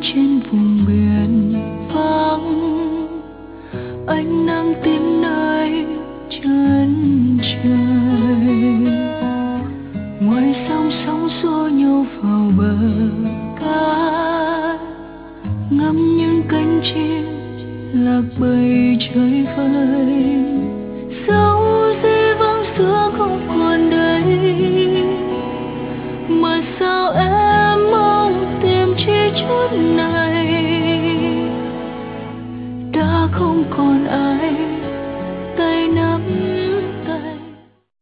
trên vùng biển vắng, ánh nắng tím nơi chân trời. Ngoài sông sóng xô nhau vào bờ cát, ngắm những cánh chim lạc bầy chơi vơi.